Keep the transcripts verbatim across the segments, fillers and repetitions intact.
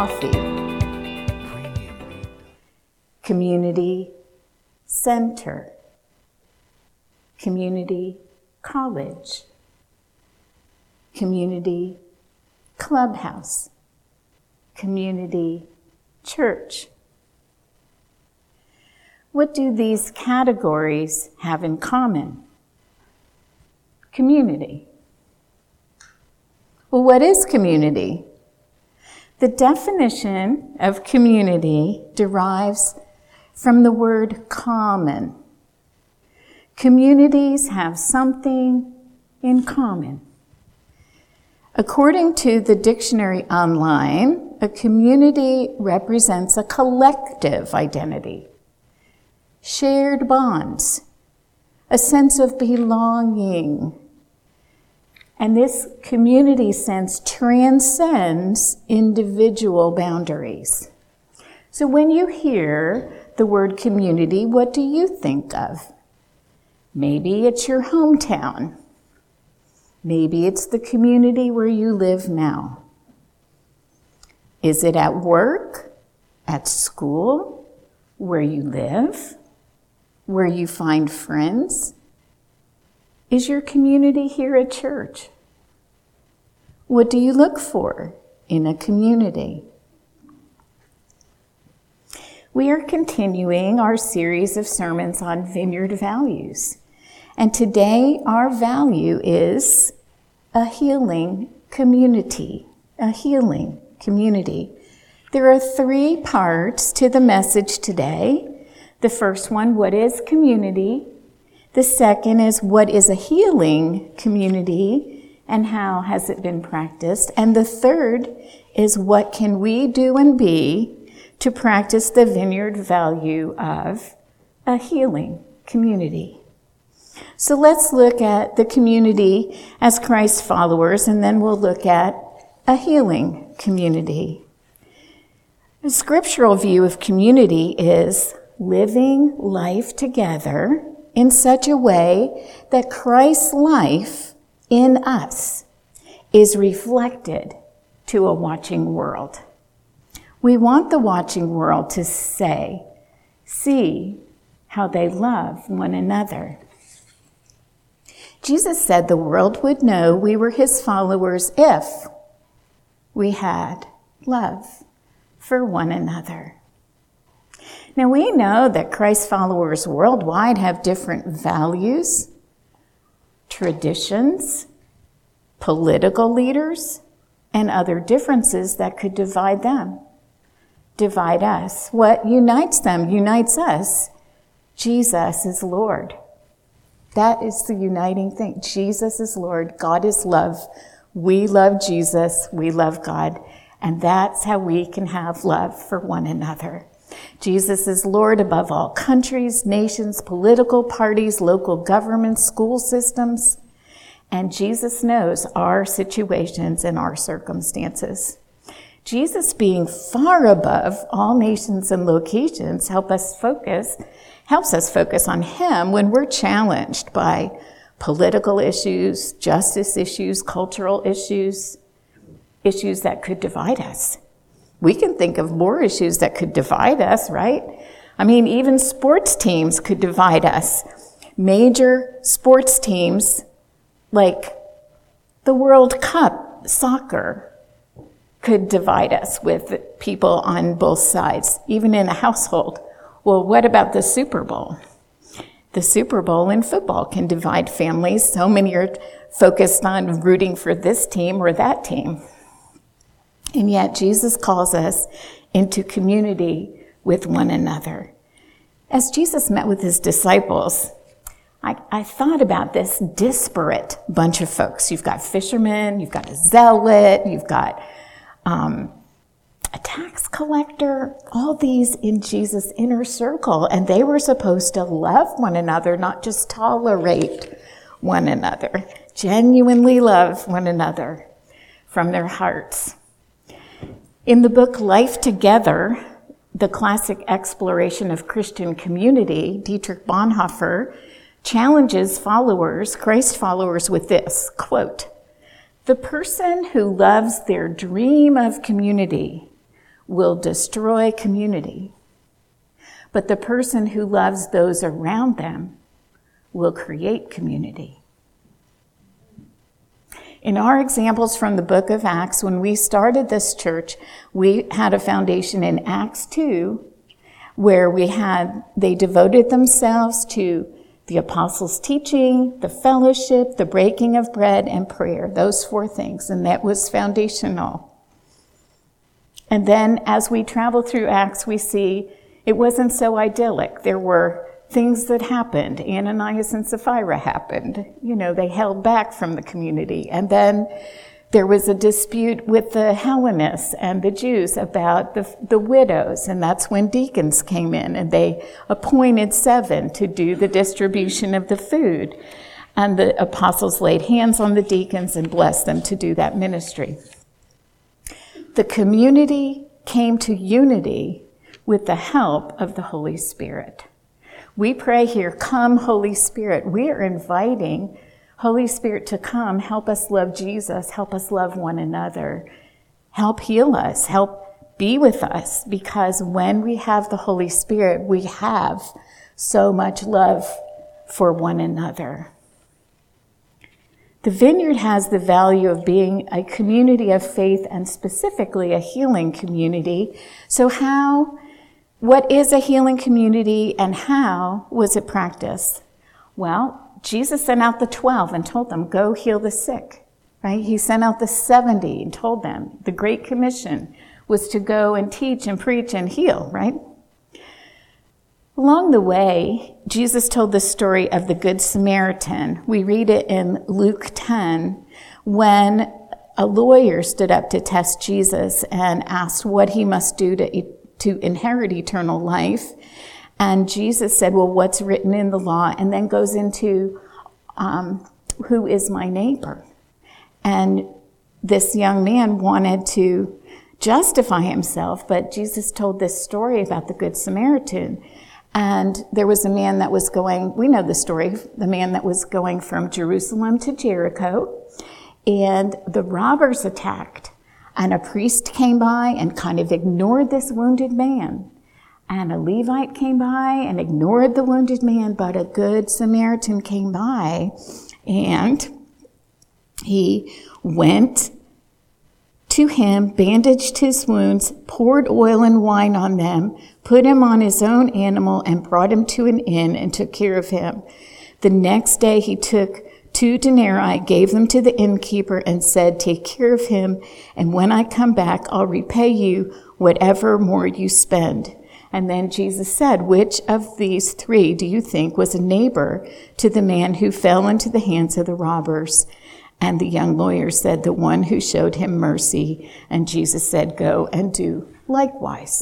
coffee. Community center. Community college. Community clubhouse. Community church. What do these categories have in common? Community. Well, what is community? The definition of community derives from the word common. Communities have something in common. According to the dictionary online, a community represents a collective identity, shared bonds, a sense of belonging. And this community sense transcends individual boundaries. So when you hear the word community, what do you think of? Maybe it's your hometown. Maybe it's the community where you live now. Is it at work, at school, where you live, where you find friends? Is your community here at church? What do you look for in a community? We are continuing our series of sermons on Vineyard values. And today our value is a healing community. A healing community. There are three parts to the message today. The first one, what is community? The second is, what is a healing community and how has it been practiced? And the third is, what can we do and be to practice the Vineyard value of a healing community? So let's look at the community as Christ followers, and then we'll look at a healing community. The scriptural view of community is living life together in such a way that Christ's life in us is reflected to a watching world. We want the watching world to say, see how they love one another. Jesus said the world would know we were his followers if we had love for one another. Now, we know that Christ followers worldwide have different values, traditions, political leaders, and other differences that could divide them, divide us. What unites them unites us. Jesus is Lord. That is the uniting thing. Jesus is Lord. God is love. We love Jesus. We love God. And that's how we can have love for one another. Jesus is Lord above all countries, nations, political parties, local governments, school systems. And Jesus knows our situations and our circumstances. Jesus, being far above all nations and locations, help us focus, helps us focus on him when we're challenged by political issues, justice issues, cultural issues, issues that could divide us. We can think of more issues that could divide us, right? I mean, even sports teams could divide us. Major sports teams like the World Cup soccer could divide us with people on both sides, even in a household. Well, what about the Super Bowl? The Super Bowl in football can divide families. So many are focused on rooting for this team or that team. And yet Jesus calls us into community with one another. As Jesus met with his disciples, I, I thought about this disparate bunch of folks. You've got fishermen, you've got a zealot, you've got um, a tax collector, all these in Jesus' inner circle. And they were supposed to love one another, not just tolerate one another, genuinely love one another from their hearts. In the book Life Together, the classic exploration of Christian community, Dietrich Bonhoeffer challenges followers, Christ followers, with this, quote, "The person who loves their dream of community will destroy community, but the person who loves those around them will create community. In our examples from the book of Acts, when we started this church, we had a foundation in Acts two, where we had, they devoted themselves to the apostles' teaching, the fellowship, the breaking of bread, and prayer, those four things, and that was foundational. And then as we travel through Acts, we see it wasn't so idyllic. There were things that happened. Ananias and Sapphira happened. You know, they held back from the community. And then there was a dispute with the Hellenists and the Jews about the, the widows, and that's when deacons came in, and they appointed seven to do the distribution of the food. And the apostles laid hands on the deacons and blessed them to do that ministry. The community came to unity with the help of the Holy Spirit. We pray here, come Holy Spirit. We are inviting Holy Spirit to come, help us love Jesus, help us love one another, help heal us, help be with us, because when we have the Holy Spirit, we have so much love for one another. The Vineyard has the value of being a community of faith and specifically a healing community. So how, what is a healing community and how was it practiced? Well, Jesus sent out the twelve and told them, go heal the sick, right? He sent out the seventy and told them the Great Commission was to go and teach and preach and heal, right? Along the way, Jesus told the story of the Good Samaritan. We read it in Luke ten, when a lawyer stood up to test Jesus and asked what he must do to, to inherit eternal life. And Jesus said, well, what's written in the law? And then goes into, um, who is my neighbor? And this young man wanted to justify himself, but Jesus told this story about the Good Samaritan. And there was a man that was going, we know the story, the man that was going from Jerusalem to Jericho, and the robbers attacked, and a priest came by and kind of ignored this wounded man. And a Levite came by and ignored the wounded man, but a good Samaritan came by, and he went to him, bandaged his wounds, poured oil and wine on them, put him on his own animal, and brought him to an inn and took care of him. The next day he took two denarii, gave them to the innkeeper, and said, take care of him, and when I come back, I'll repay you whatever more you spend. And then Jesus said, which of these three do you think was a neighbor to the man who fell into the hands of the robbers? And the young lawyer said, the one who showed him mercy. And Jesus said, go and do likewise.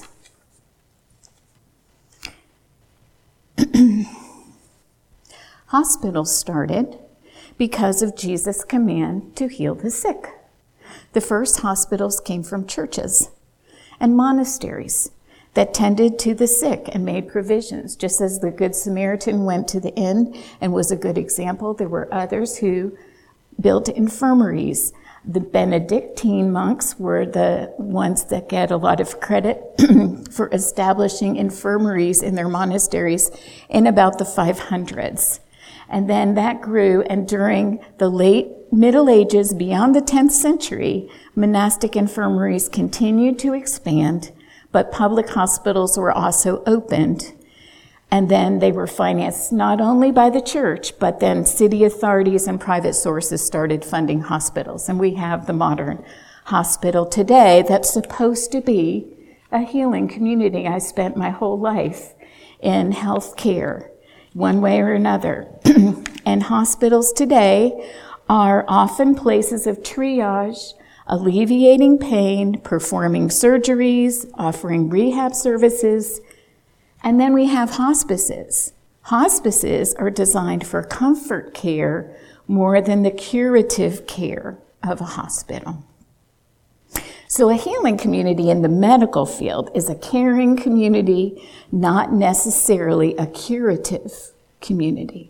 Hospitals started because of Jesus' command to heal the sick. The first hospitals came from churches and monasteries that tended to the sick and made provisions. Just as the Good Samaritan went to the inn and was a good example, there were others who built infirmaries. The Benedictine monks were the ones that get a lot of credit for establishing infirmaries in their monasteries in about the five hundreds. And then that grew, and during the late Middle Ages, beyond the tenth century, monastic infirmaries continued to expand, but public hospitals were also opened. And then they were financed not only by the church, but then city authorities and private sources started funding hospitals. And we have the modern hospital today that's supposed to be a healing community. I spent my whole life in health care, one way or another. And hospitals today are often places of triage, alleviating pain, performing surgeries, offering rehab services. And then we have hospices. Hospices are designed for comfort care more than the curative care of a hospital. So a healing community in the medical field is a caring community, not necessarily a curative community.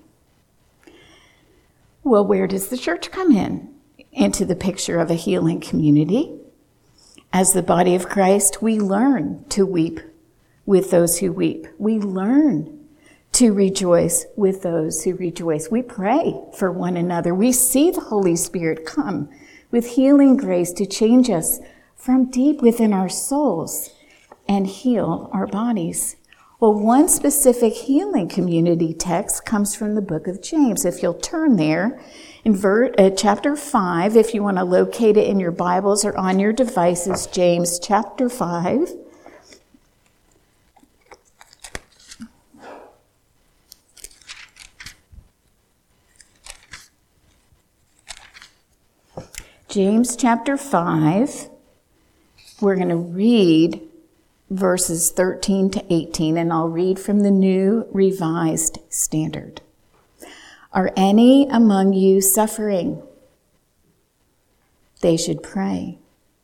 Well, where does the church come in into the picture of a healing community? As the body of Christ, we learn to weep with those who weep. We learn to rejoice with those who rejoice. We pray for one another. We see the Holy Spirit come with healing grace to change us from deep within our souls and heal our bodies. Well, one specific healing community text comes from the book of James. If you'll turn there, in ver- uh, chapter five, if you want to locate it in your Bibles or on your devices, James chapter five. James chapter five, we're going to read verses thirteen to eighteen, and I'll read from the New Revised Standard. Are any among you suffering? They should pray.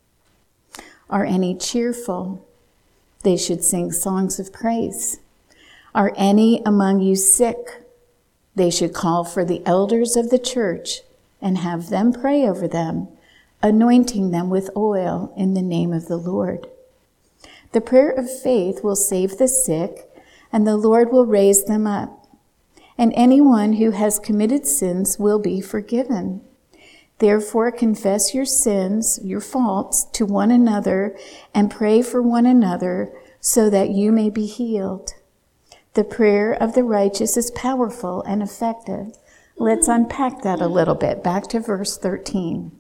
Are any cheerful? They should sing songs of praise. Are any among you sick? They should call for the elders of the church and have them pray over them, anointing them with oil in the name of the Lord. The prayer of faith will save the sick, and the Lord will raise them up. And anyone who has committed sins will be forgiven. Therefore, confess your sins, your faults, to one another, and pray for one another so that you may be healed. The prayer of the righteous is powerful and effective. Let's unpack that a little bit. Back to verse thirteen.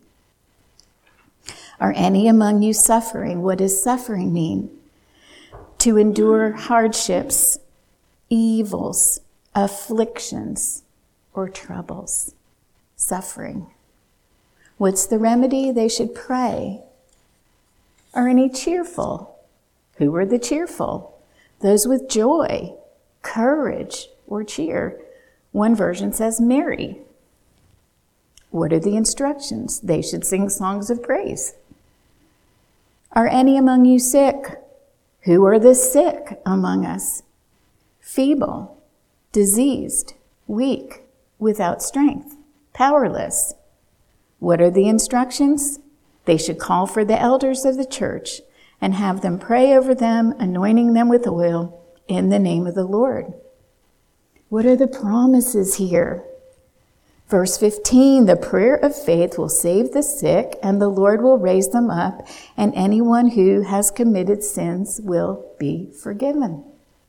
Are any among you suffering? What does suffering mean? To endure hardships, evils, afflictions, or troubles. Suffering. What's the remedy? They should pray. Are any cheerful? Who are the cheerful? Those with joy, courage, or cheer. One version says merry. What are the instructions? They should sing songs of praise. Are any among you sick? Who are the sick among us? Feeble, diseased, weak, without strength, powerless. What are the instructions? They should call for the elders of the church and have them pray over them, anointing them with oil in the name of the Lord. What are the promises here? Verse fifteen, the prayer of faith will save the sick, and the Lord will raise them up, and anyone who has committed sins will be forgiven.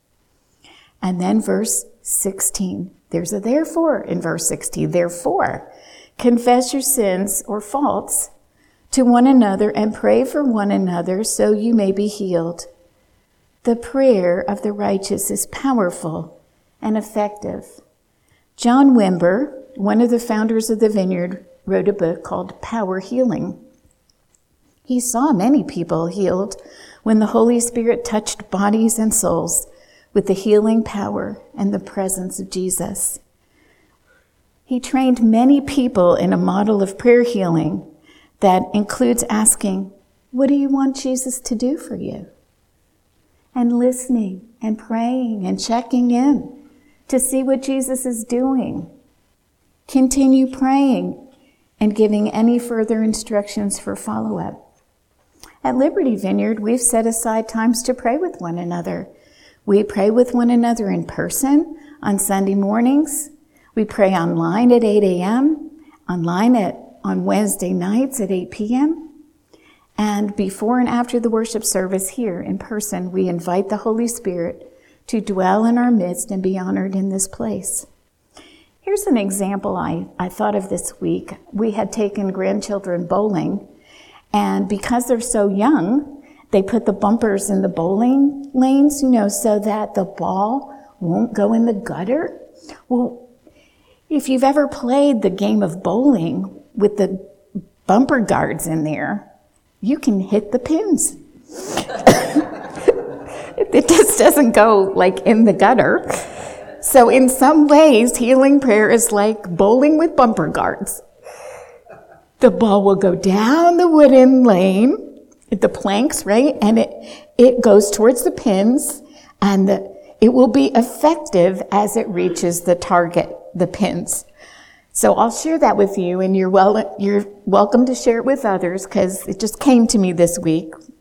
And then verse sixteen, there's a therefore in verse sixteen. Therefore, confess your sins or faults to one another and pray for one another so you may be healed. The prayer of the righteous is powerful and effective. John Wimber, one of the founders of the Vineyard, wrote a book called Power Healing. He saw many people healed when the Holy Spirit touched bodies and souls with the healing power and the presence of Jesus. He trained many people in a model of prayer healing that includes asking, what do you want Jesus to do for you? And listening and praying and checking in to see what Jesus is doing. Continue praying and giving any further instructions for follow-up. At Liberty Vineyard, we've set aside times to pray with one another. We pray with one another in person on Sunday mornings. We pray online at eight a.m., online at on Wednesday nights at eight p.m., and before and after the worship service here in person, we invite the Holy Spirit to dwell in our midst and be honored in this place. Here's an example I, I thought of this week. We had taken grandchildren bowling, and because they're so young, they put the bumpers in the bowling lanes, you know, so that the ball won't go in the gutter. Well, if you've ever played the game of bowling with the bumper guards in there, you can hit the pins. It just doesn't go like in the gutter. So in some ways, healing prayer is like bowling with bumper guards. The ball will go down the wooden lane, the planks, right? And it, it goes towards the pins, and the, it will be effective as it reaches the target, the pins. So I'll share that with you, and you're well, you're welcome to share it with others, because it just came to me this week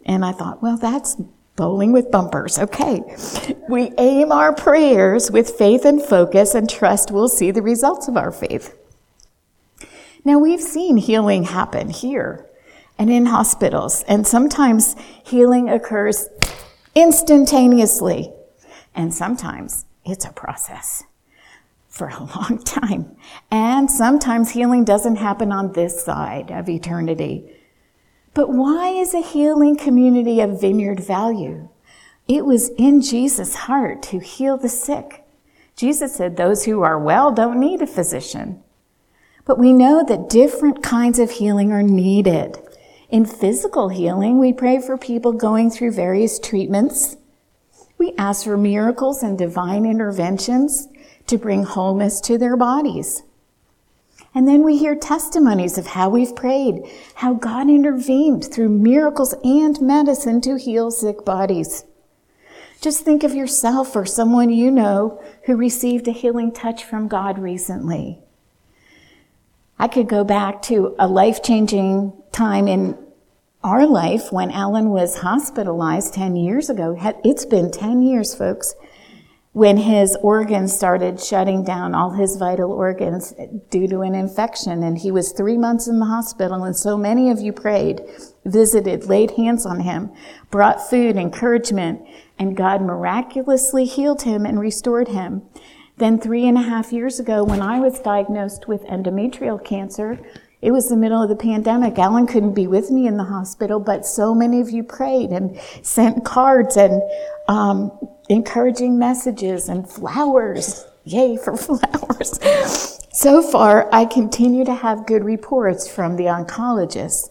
And I thought, well, that's bowling with bumpers. Okay. We aim our prayers with faith and focus and trust we'll see the results of our faith. Now, we've seen healing happen here and in hospitals, and sometimes healing occurs instantaneously, and sometimes it's a process for a long time. And sometimes healing doesn't happen on this side of eternity. But why is a healing community of Vineyard value? It was in Jesus' heart to heal the sick. Jesus said those who are well don't need a physician. But we know that different kinds of healing are needed. In physical healing, we pray for people going through various treatments. We ask for miracles and divine interventions to bring wholeness to their bodies. And then we hear testimonies of how we've prayed, how God intervened through miracles and medicine to heal sick bodies. Just think of yourself or someone you know who received a healing touch from God recently. I could go back to a life-changing time in our life when Alan was hospitalized ten years ago. It's been ten years, folks, when his organs started shutting down, all his vital organs, due to an infection. And he was three months in the hospital, and so many of you prayed, visited, laid hands on him, brought food, encouragement, and God miraculously healed him and restored him. Then three and a half years ago, when I was diagnosed with endometrial cancer, it was the middle of the pandemic. Alan couldn't be with me in the hospital, but so many of you prayed and sent cards and um, encouraging messages and flowers. Yay for flowers. So far, I continue to have good reports from the oncologists.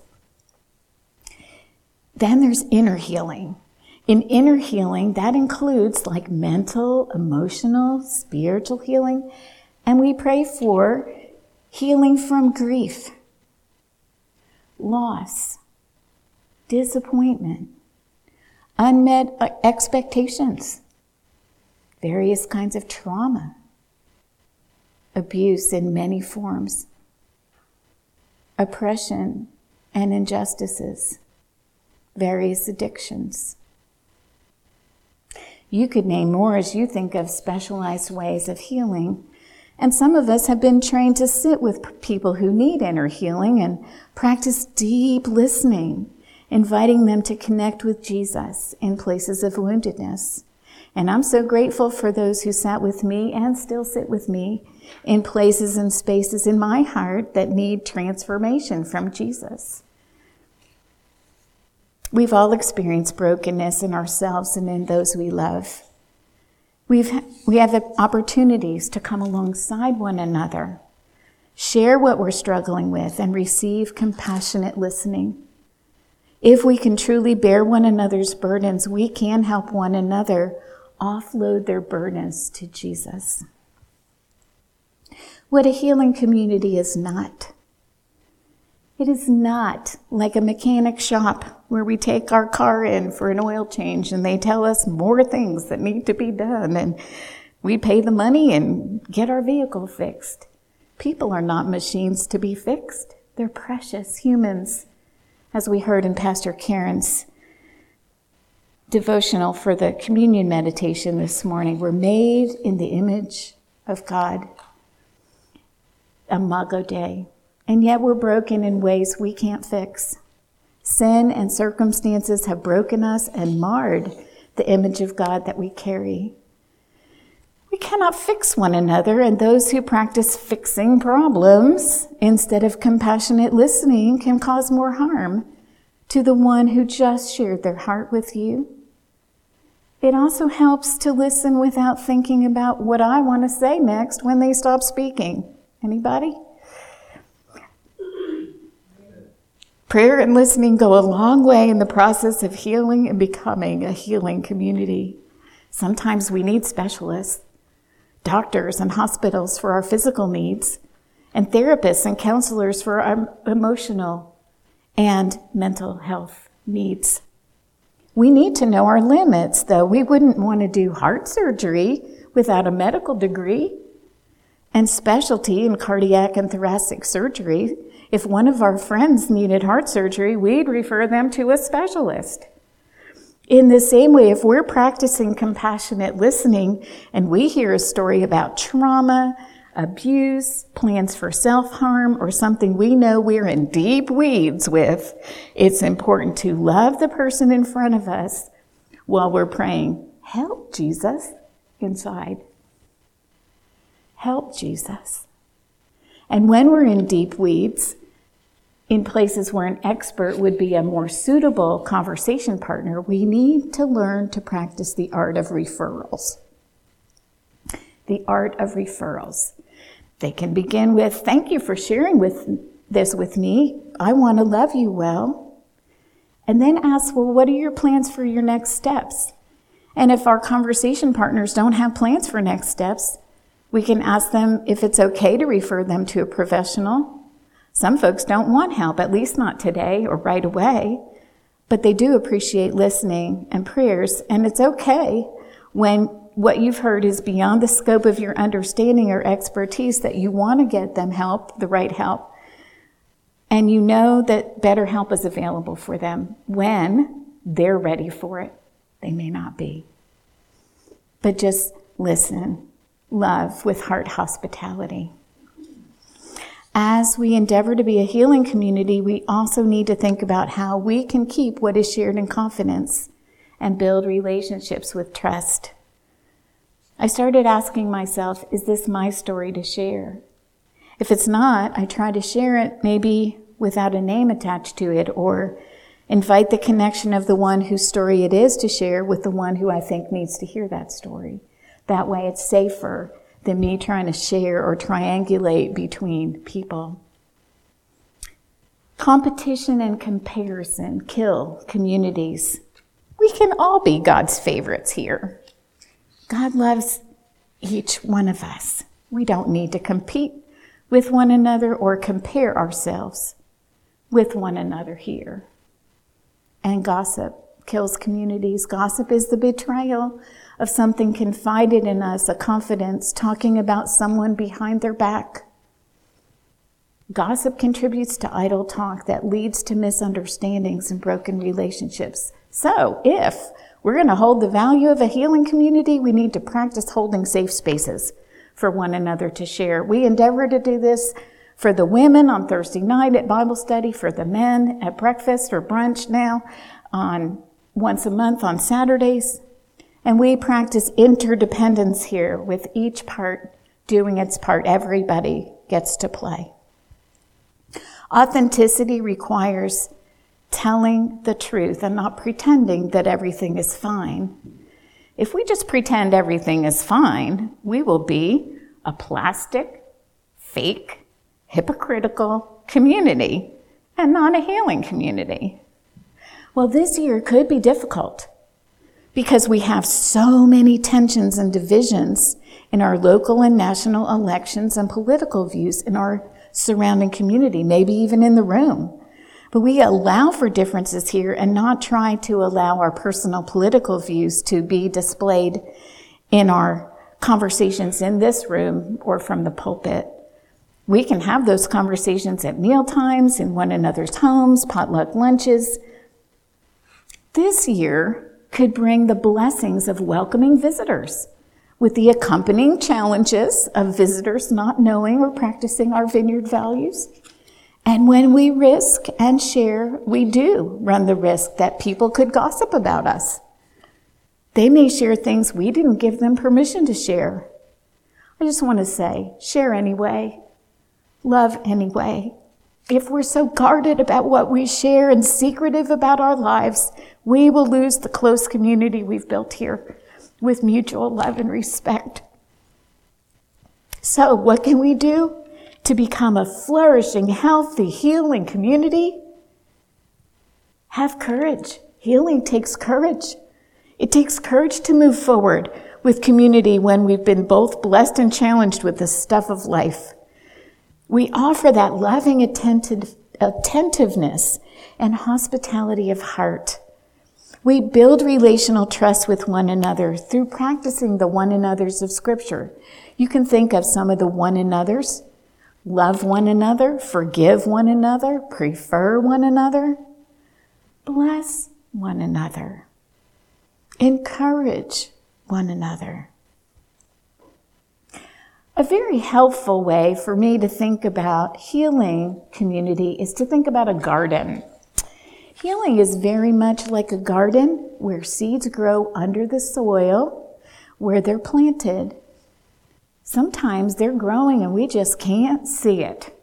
Then there's inner healing. In inner healing, that includes like mental, emotional, spiritual healing. And we pray for healing from grief, loss, disappointment, unmet expectations, various kinds of trauma, abuse in many forms, oppression and injustices, various addictions. You could name more as you think of specialized ways of healing. And some of us have been trained to sit with people who need inner healing and practice deep listening, inviting them to connect with Jesus in places of woundedness. And I'm so grateful for those who sat with me and still sit with me in places and spaces in my heart that need transformation from Jesus. We've all experienced brokenness in ourselves and in those we love. We've, we have opportunities to come alongside one another, share what we're struggling with, and receive compassionate listening. If we can truly bear one another's burdens, we can help one another offload their burdens to Jesus. What a healing community is not. It is not like a mechanic shop where we take our car in for an oil change and they tell us more things that need to be done and we pay the money and get our vehicle fixed. People are not machines to be fixed. They're precious humans. As we heard in Pastor Karen's devotional for the communion meditation this morning, we're made in the image of God. Imago Dei. And yet we're broken in ways we can't fix. Sin and circumstances have broken us and marred the image of God that we carry. We cannot fix one another, and those who practice fixing problems instead of compassionate listening can cause more harm to the one who just shared their heart with you. It also helps to listen without thinking about what I want to say next when they stop speaking. Anybody? Prayer and listening go a long way in the process of healing and becoming a healing community. Sometimes we need specialists, doctors and hospitals for our physical needs, and therapists and counselors for our emotional and mental health needs. We need to know our limits, though. We wouldn't want to do heart surgery without a medical degree and specialty in cardiac and thoracic surgery. If one of our friends needed heart surgery, we'd refer them to a specialist. In the same way, if we're practicing compassionate listening and we hear a story about trauma, abuse, plans for self-harm, or something we know we're in deep weeds with, it's important to love the person in front of us while we're praying, "Help, Jesus," inside. Help, Jesus. And when we're in deep weeds, in places where an expert would be a more suitable conversation partner, we need to learn to practice the art of referrals. The art of referrals. They can begin with, "Thank you for sharing with this with me. I want to love you well." And then ask, "Well, what are your plans for your next steps?" And if our conversation partners don't have plans for next steps, we can ask them if it's okay to refer them to a professional. Some folks don't want help, at least not today or right away, but they do appreciate listening and prayers, and it's okay when what you've heard is beyond the scope of your understanding or expertise that you want to get them help, the right help, and you know that better help is available for them when they're ready for it. They may not be. But just listen, love with heart hospitality. As we endeavor to be a healing community, we also need to think about how we can keep what is shared in confidence and build relationships with trust. I started asking myself, is this my story to share? If it's not, I try to share it maybe without a name attached to it, or invite the connection of the one whose story it is to share with the one who I think needs to hear that story. That way it's safer than me trying to share or triangulate between people. Competition and comparison kill communities. We can all be God's favorites here. God loves each one of us. We don't need to compete with one another or compare ourselves with one another here. And gossip kills communities. Gossip is the betrayal of something confided in us, a confidence, talking about someone behind their back. Gossip contributes to idle talk that leads to misunderstandings and broken relationships. So if we're going to hold the value of a healing community, we need to practice holding safe spaces for one another to share. We endeavor to do this for the women on Thursday night at Bible study, for the men at breakfast or brunch now, on once a month on Saturdays. And we practice interdependence here, with each part doing its part. Everybody gets to play. Authenticity requires telling the truth and not pretending that everything is fine. If we just pretend everything is fine, we will be a plastic, fake, hypocritical community and not a healing community. Well, this year could be difficult because we have so many tensions and divisions in our local and national elections and political views in our surrounding community, maybe even in the room. But we allow for differences here and not try to allow our personal political views to be displayed in our conversations in this room or from the pulpit. We can have those conversations at meal times, in one another's homes, potluck lunches. This year could bring the blessings of welcoming visitors, with the accompanying challenges of visitors not knowing or practicing our vineyard values. And when we risk and share, we do run the risk that people could gossip about us. They may share things we didn't give them permission to share. I just want to say, share anyway. Love anyway. If we're so guarded about what we share and secretive about our lives, we will lose the close community we've built here with mutual love and respect. So what can we do to become a flourishing, healthy, healing community? Have courage. Healing takes courage. It takes courage to move forward with community when we've been both blessed and challenged with the stuff of life. We offer that loving attentive, attentiveness and hospitality of heart. We build relational trust with one another through practicing the one another's of Scripture. You can think of some of the one another's. Love one another, forgive one another, prefer one another, bless one another. Encourage one another. A very helpful way for me to think about healing community is to think about a garden. Healing is very much like a garden where seeds grow under the soil, where they're planted. Sometimes they're growing and we just can't see it.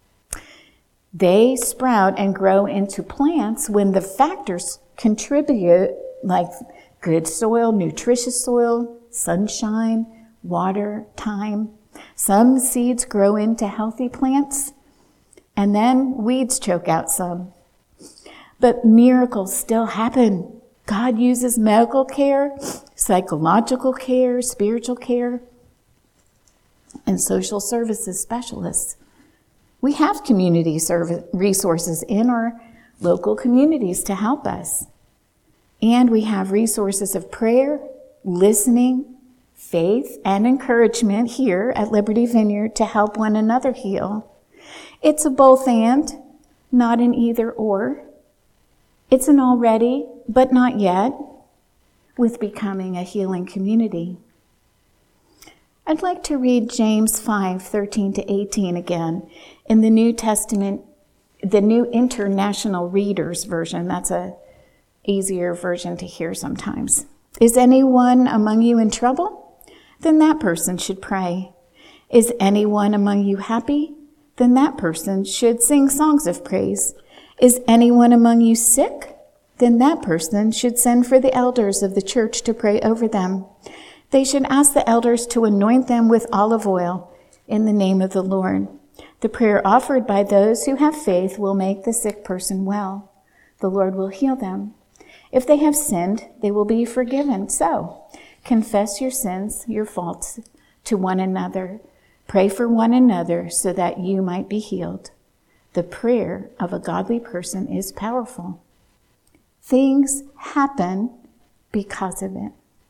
They sprout and grow into plants when the factors contribute, like good soil, nutritious soil, sunshine, water, time. Some seeds grow into healthy plants, and then weeds choke out some. But miracles still happen. God uses medical care, psychological care, spiritual care, and social services specialists. We have community service resources in our local communities to help us. And we have resources of prayer, listening, faith, and encouragement here at Liberty Vineyard to help one another heal. It's a both and, not an either or. It's an already, but not yet, with becoming a healing community. I'd like to read James five, thirteen to eighteen again in the New Testament, the New International Reader's Version. That's a easier version to hear sometimes. Is anyone among you in trouble? Then that person should pray. Is anyone among you happy? Then that person should sing songs of praise. Is anyone among you sick? Then that person should send for the elders of the church to pray over them. They should ask the elders to anoint them with olive oil in the name of the Lord. The prayer offered by those who have faith will make the sick person well. The Lord will heal them. If they have sinned, they will be forgiven. So, confess your sins, your faults to one another. Pray for one another so that you might be healed. The prayer of a godly person is powerful. Things happen because of it.